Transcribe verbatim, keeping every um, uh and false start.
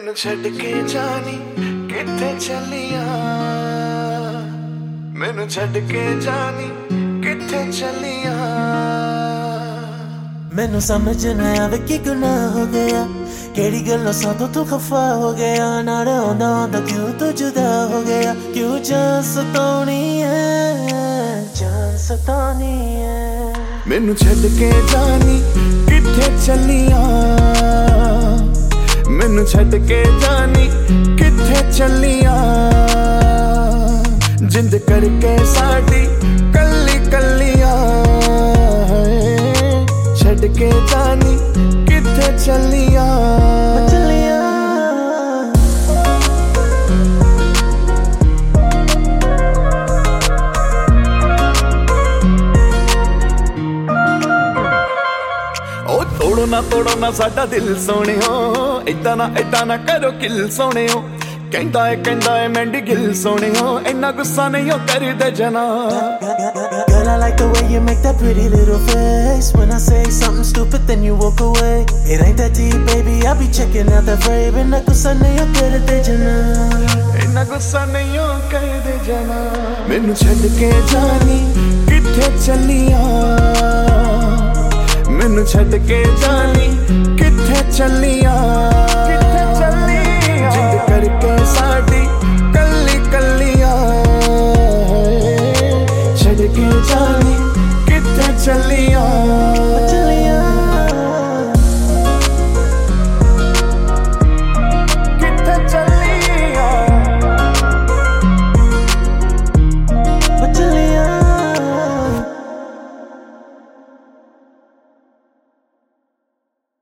मैनू छड्ड के जानी किथे चलिया, मैनू छड्ड के जानी किथे चलिया। मैनू समझ ना आवे कि गुनाह हो गया, केड़ी गल्लों सातों तू खफा हो गया। नाल आंदा आंदा क्यों तू जुदा हो गया, क्यों जान सतानी है, जान सतानी है। मैनू छड्ड के जानी किथे चलिया, मैनू छड्ड के जानी किथे चलिया। जिंद करके साडी कल्ली कल्लिया, छड्ड के जानी किथे चलिया, चलिया। ओ तोड़ो ना तोड़ो ना साडा दिल सोहणियो, इदा ना इदा ना करो किल सोहणियो। कहंदा है कहंदा है मैंडी गिल सोहणियो, इन्ना गुस्सा नहीं हो कर दे जना। Girl, I like the way you make that pretty little face. When I say something stupid, then you walk away. It ain't that deep, baby, I be checking out that frame. Inna gussa nahi ho kar de jana, इन्ना गुस्सा नहीं हो कर दे जना। मैनू छड्ड के जानी किथे चलिया, मैनू छड्ड के जानी किथे चलिया।